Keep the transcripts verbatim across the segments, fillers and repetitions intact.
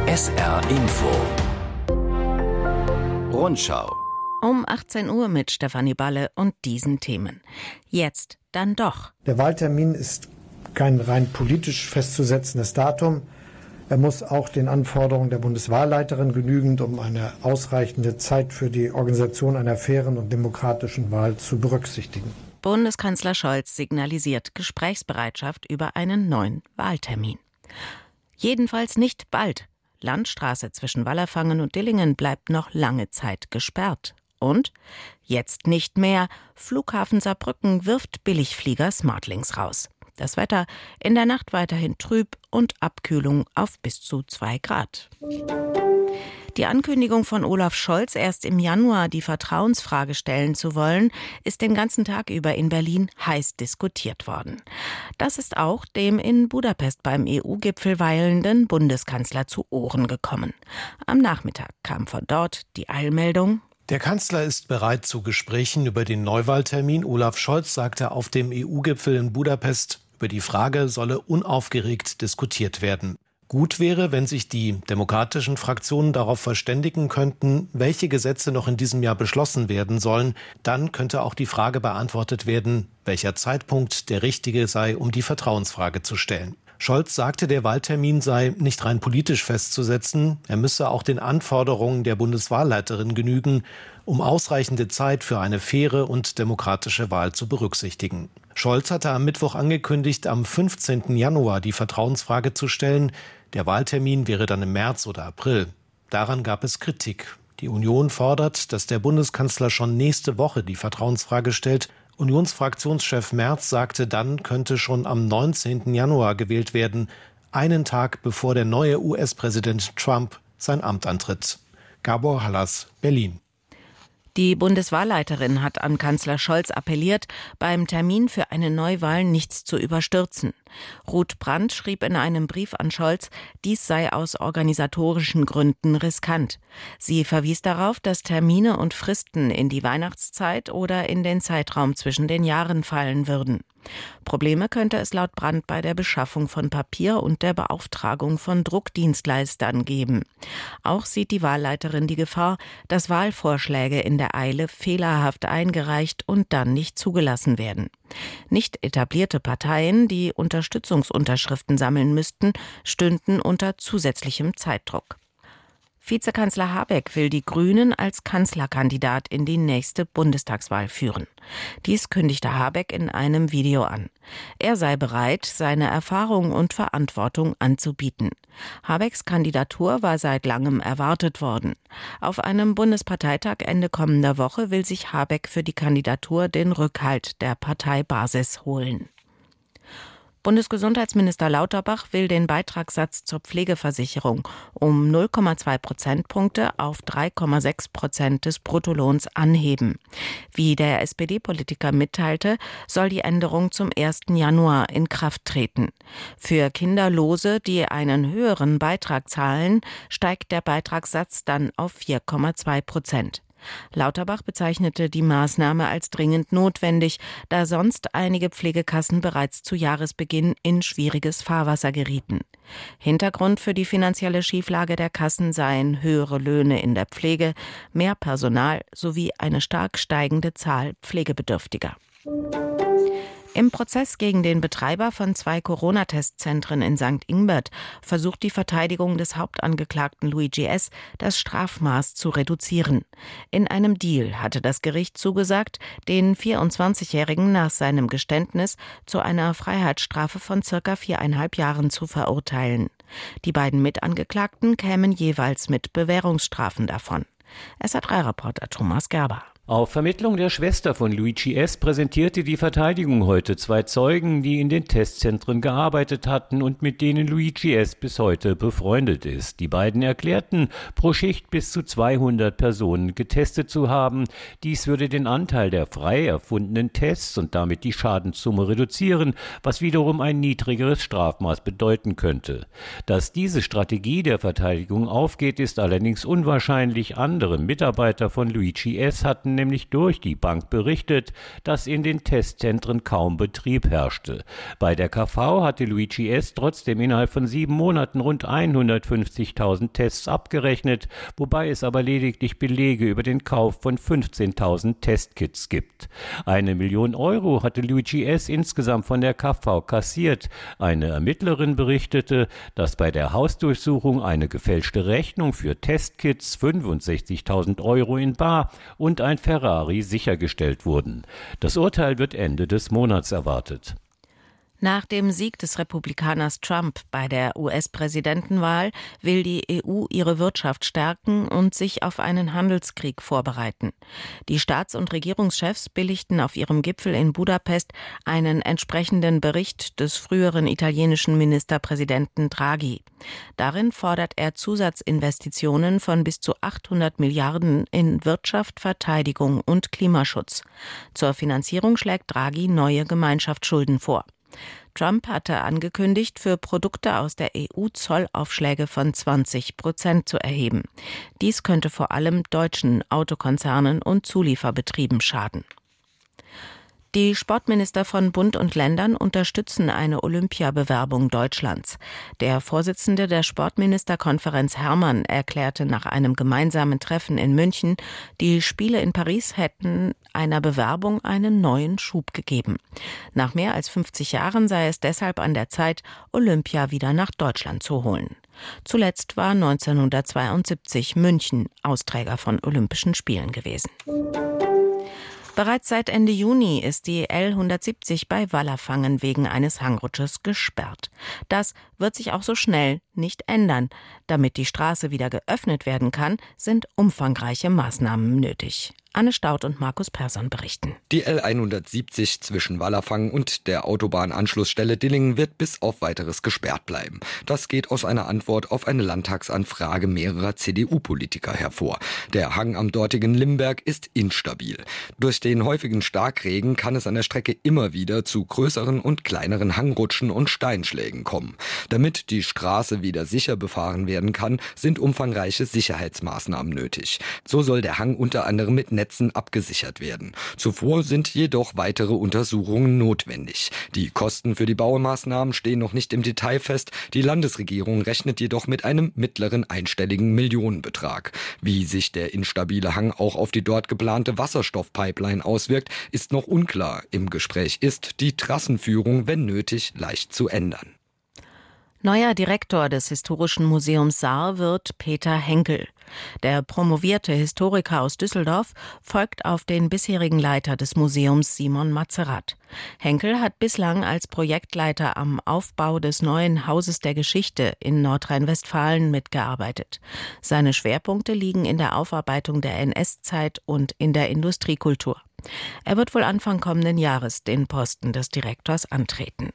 S R Info Rundschau Um achtzehn Uhr mit Stefanie Balle und diesen Themen. Jetzt dann doch. Der Wahltermin ist kein rein politisch festzusetzendes Datum. Er muss auch den Anforderungen der Bundeswahlleiterin genügen, um eine ausreichende Zeit für die Organisation einer fairen und demokratischen Wahl zu berücksichtigen. Bundeskanzler Scholz signalisiert Gesprächsbereitschaft über einen neuen Wahltermin. Jedenfalls nicht bald. Landstraße zwischen Wallerfangen und Dillingen bleibt noch lange Zeit gesperrt. Und jetzt nicht mehr. Flughafen Saarbrücken wirft Billigflieger Smartlinks raus. Das Wetter in der Nacht weiterhin trüb und Abkühlung auf bis zu zwei Grad. Die Ankündigung von Olaf Scholz, erst im Januar die Vertrauensfrage stellen zu wollen, ist den ganzen Tag über in Berlin heiß diskutiert worden. Das ist auch dem in Budapest beim E U-Gipfel weilenden Bundeskanzler zu Ohren gekommen. Am Nachmittag kam von dort die Eilmeldung: Der Kanzler ist bereit zu Gesprächen über den Neuwahltermin. Olaf Scholz sagte auf dem E U-Gipfel in Budapest, über die Frage solle unaufgeregt diskutiert werden. Gut wäre, wenn sich die demokratischen Fraktionen darauf verständigen könnten, welche Gesetze noch in diesem Jahr beschlossen werden sollen. Dann könnte auch die Frage beantwortet werden, welcher Zeitpunkt der richtige sei, um die Vertrauensfrage zu stellen. Scholz sagte, der Wahltermin sei nicht rein politisch festzusetzen. Er müsse auch den Anforderungen der Bundeswahlleiterin genügen, um ausreichende Zeit für eine faire und demokratische Wahl zu berücksichtigen. Scholz hatte am Mittwoch angekündigt, am fünfzehnten Januar die Vertrauensfrage zu stellen. Der Wahltermin wäre dann im März oder April. Daran gab es Kritik. Die Union fordert, dass der Bundeskanzler schon nächste Woche die Vertrauensfrage stellt. Unionsfraktionschef Merz sagte, dann könnte schon am neunzehnten Januar gewählt werden, einen Tag bevor der neue U S-Präsident Trump sein Amt antritt. Gabor Hallas, Berlin. Die Bundeswahlleiterin hat an Kanzler Scholz appelliert, beim Termin für eine Neuwahl nichts zu überstürzen. Ruth Brandt schrieb in einem Brief an Scholz, dies sei aus organisatorischen Gründen riskant. Sie verwies darauf, dass Termine und Fristen in die Weihnachtszeit oder in den Zeitraum zwischen den Jahren fallen würden. Probleme könnte es laut Brandt bei der Beschaffung von Papier und der Beauftragung von Druckdienstleistern geben. Auch sieht die Wahlleiterin die Gefahr, dass Wahlvorschläge in der Eile fehlerhaft eingereicht und dann nicht zugelassen werden. Nicht etablierte Parteien, die Unterstützungsunterschriften sammeln müssten, stünden unter zusätzlichem Zeitdruck. Vizekanzler Habeck will die Grünen als Kanzlerkandidat in die nächste Bundestagswahl führen. Dies kündigte Habeck in einem Video an. Er sei bereit, seine Erfahrung und Verantwortung anzubieten. Habecks Kandidatur war seit langem erwartet worden. Auf einem Bundesparteitag Ende kommender Woche will sich Habeck für die Kandidatur den Rückhalt der Parteibasis holen. Bundesgesundheitsminister Lauterbach will den Beitragssatz zur Pflegeversicherung um null Komma zwei Prozentpunkte auf drei Komma sechs Prozent des Bruttolohns anheben. Wie der S P D-Politiker mitteilte, soll die Änderung zum ersten Januar in Kraft treten. Für Kinderlose, die einen höheren Beitrag zahlen, steigt der Beitragssatz dann auf vier Komma zwei Prozent. Lauterbach bezeichnete die Maßnahme als dringend notwendig, da sonst einige Pflegekassen bereits zu Jahresbeginn in schwieriges Fahrwasser gerieten. Hintergrund für die finanzielle Schieflage der Kassen seien höhere Löhne in der Pflege, mehr Personal sowie eine stark steigende Zahl Pflegebedürftiger. Im Prozess gegen den Betreiber von zwei Corona-Testzentren in Sankt Ingbert versucht die Verteidigung des Hauptangeklagten Luigi S., das Strafmaß zu reduzieren. In einem Deal hatte das Gericht zugesagt, den vierundzwanzigjährigen nach seinem Geständnis zu einer Freiheitsstrafe von circa viereinhalb Jahren zu verurteilen. Die beiden Mitangeklagten kämen jeweils mit Bewährungsstrafen davon. S R drei Reporter Thomas Gerber. Auf Vermittlung der Schwester von Luigi S. präsentierte die Verteidigung heute zwei Zeugen, die in den Testzentren gearbeitet hatten und mit denen Luigi S. bis heute befreundet ist. Die beiden erklärten, pro Schicht bis zu zweihundert Personen getestet zu haben. Dies würde den Anteil der frei erfundenen Tests und damit die Schadenssumme reduzieren, was wiederum ein niedrigeres Strafmaß bedeuten könnte. Dass diese Strategie der Verteidigung aufgeht, ist allerdings unwahrscheinlich. Andere Mitarbeiter von Luigi S. hatten nämlich durch die Bank berichtet, dass in den Testzentren kaum Betrieb herrschte. Bei der K V hatte Luigi S. trotzdem innerhalb von sieben Monaten rund hundertfünfzigtausend Tests abgerechnet, wobei es aber lediglich Belege über den Kauf von fünfzehntausend Testkits gibt. Eine Million Euro hatte Luigi S. insgesamt von der K V kassiert. Eine Ermittlerin berichtete, dass bei der Hausdurchsuchung eine gefälschte Rechnung für Testkits, fünfundsechzigtausend Euro in bar und ein Ferrari sichergestellt wurden. Das Urteil wird Ende des Monats erwartet. Nach dem Sieg des Republikaners Trump bei der U S-Präsidentenwahl will die E U ihre Wirtschaft stärken und sich auf einen Handelskrieg vorbereiten. Die Staats- und Regierungschefs billigten auf ihrem Gipfel in Budapest einen entsprechenden Bericht des früheren italienischen Ministerpräsidenten Draghi. Darin fordert er Zusatzinvestitionen von bis zu achthundert Milliarden in Wirtschaft, Verteidigung und Klimaschutz. Zur Finanzierung schlägt Draghi neue Gemeinschaftsschulden vor. Trump hatte angekündigt, für Produkte aus der E U Zollaufschläge von zwanzig Prozent zu erheben. Dies könnte vor allem deutschen Autokonzernen und Zulieferbetrieben schaden. Die Sportminister von Bund und Ländern unterstützen eine Olympiabewerbung Deutschlands. Der Vorsitzende der Sportministerkonferenz Hermann erklärte nach einem gemeinsamen Treffen in München, die Spiele in Paris hätten einer Bewerbung einen neuen Schub gegeben. Nach mehr als fünfzig Jahren sei es deshalb an der Zeit, Olympia wieder nach Deutschland zu holen. Zuletzt war neunzehnhundertzweiundsiebzig München Austräger von Olympischen Spielen gewesen. Bereits seit Ende Juni ist die L hundertsiebzig bei Wallerfangen wegen eines Hangrutsches gesperrt. Das wird sich auch so schnell nicht ändern. Damit die Straße wieder geöffnet werden kann, sind umfangreiche Maßnahmen nötig. Anne Staudt und Markus Persson berichten. Die L hundertsiebzig zwischen Wallerfangen und der Autobahnanschlussstelle Dillingen wird bis auf Weiteres gesperrt bleiben. Das geht aus einer Antwort auf eine Landtagsanfrage mehrerer C D U-Politiker hervor. Der Hang am dortigen Limberg ist instabil. Durch den häufigen Starkregen kann es an der Strecke immer wieder zu größeren und kleineren Hangrutschen und Steinschlägen kommen. Damit die Straße wieder sicher befahren werden kann, sind umfangreiche Sicherheitsmaßnahmen nötig. So soll der Hang unter anderem mit Netzen abgesichert werden. Zuvor sind jedoch weitere Untersuchungen notwendig. Die Kosten für die Baumaßnahmen stehen noch nicht im Detail fest. Die Landesregierung rechnet jedoch mit einem mittleren einstelligen Millionenbetrag. Wie sich der instabile Hang auch auf die dort geplante Wasserstoffpipeline auswirkt, ist noch unklar. Im Gespräch ist, die Trassenführung, wenn nötig, leicht zu ändern. Neuer Direktor des Historischen Museums Saar wird Peter Henkel. Der promovierte Historiker aus Düsseldorf folgt auf den bisherigen Leiter des Museums Simon Matzerath. Henkel hat bislang als Projektleiter am Aufbau des neuen Hauses der Geschichte in Nordrhein-Westfalen mitgearbeitet. Seine Schwerpunkte liegen in der Aufarbeitung der N S-Zeit und in der Industriekultur. Er wird wohl Anfang kommenden Jahres den Posten des Direktors antreten.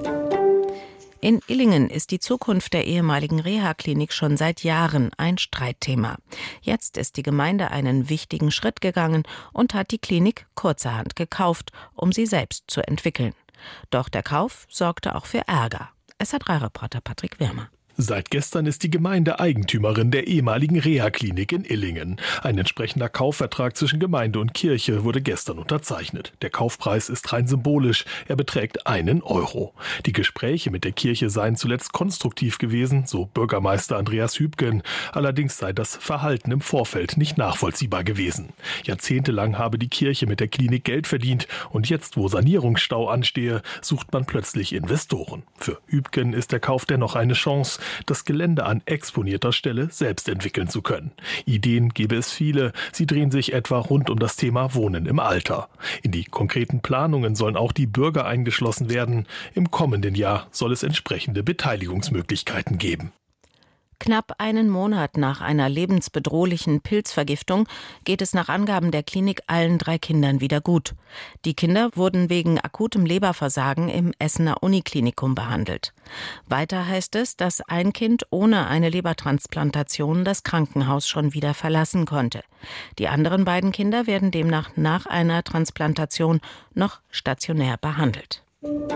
In Illingen ist die Zukunft der ehemaligen Reha-Klinik schon seit Jahren ein Streitthema. Jetzt ist die Gemeinde einen wichtigen Schritt gegangen und hat die Klinik kurzerhand gekauft, um sie selbst zu entwickeln. Doch der Kauf sorgte auch für Ärger. S R drei Reporter Patrick Wirmer. Seit gestern ist die Gemeinde Eigentümerin der ehemaligen Reha-Klinik in Illingen. Ein entsprechender Kaufvertrag zwischen Gemeinde und Kirche wurde gestern unterzeichnet. Der Kaufpreis ist rein symbolisch. Er beträgt einen Euro. Die Gespräche mit der Kirche seien zuletzt konstruktiv gewesen, so Bürgermeister Andreas Hübgen. Allerdings sei das Verhalten im Vorfeld nicht nachvollziehbar gewesen. Jahrzehntelang habe die Kirche mit der Klinik Geld verdient und jetzt, wo Sanierungsstau anstehe, sucht man plötzlich Investoren. Für Hübgen ist der Kauf dennoch eine Chance, das Gelände an exponierter Stelle selbst entwickeln zu können. Ideen gäbe es viele. Sie drehen sich etwa rund um das Thema Wohnen im Alter. In die konkreten Planungen sollen auch die Bürger eingeschlossen werden. Im kommenden Jahr soll es entsprechende Beteiligungsmöglichkeiten geben. Knapp einen Monat nach einer lebensbedrohlichen Pilzvergiftung geht es nach Angaben der Klinik allen drei Kindern wieder gut. Die Kinder wurden wegen akutem Leberversagen im Essener Uniklinikum behandelt. Weiter heißt es, dass ein Kind ohne eine Lebertransplantation das Krankenhaus schon wieder verlassen konnte. Die anderen beiden Kinder werden demnach nach einer Transplantation noch stationär behandelt.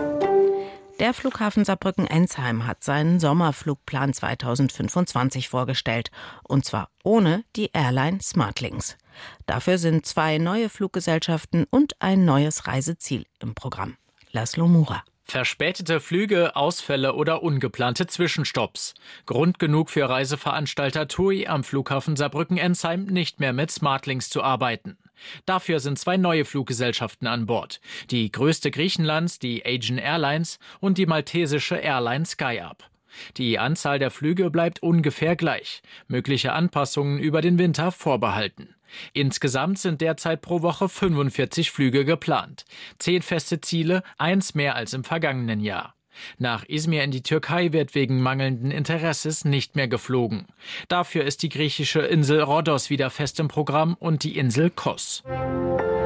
Der Flughafen Saarbrücken-Ensheim hat seinen Sommerflugplan zweitausendfünfundzwanzig vorgestellt, und zwar ohne die Airline Smartlinks. Dafür sind zwei neue Fluggesellschaften und ein neues Reiseziel im Programm. Laszlo Mura. Verspätete Flüge, Ausfälle oder ungeplante Zwischenstopps. Grund genug für Reiseveranstalter T U I am Flughafen Saarbrücken-Ensheim nicht mehr mit Smartlinks zu arbeiten. Dafür sind zwei neue Fluggesellschaften an Bord. Die größte Griechenlands, die Aegean Airlines, und die maltesische Airline SkyUp. Die Anzahl der Flüge bleibt ungefähr gleich. Mögliche Anpassungen über den Winter vorbehalten. Insgesamt sind derzeit pro Woche fünfundvierzig Flüge geplant. Zehn feste Ziele, eins mehr als im vergangenen Jahr. Nach Izmir in die Türkei wird wegen mangelnden Interesses nicht mehr geflogen. Dafür ist die griechische Insel Rhodos wieder fest im Programm und die Insel Kos.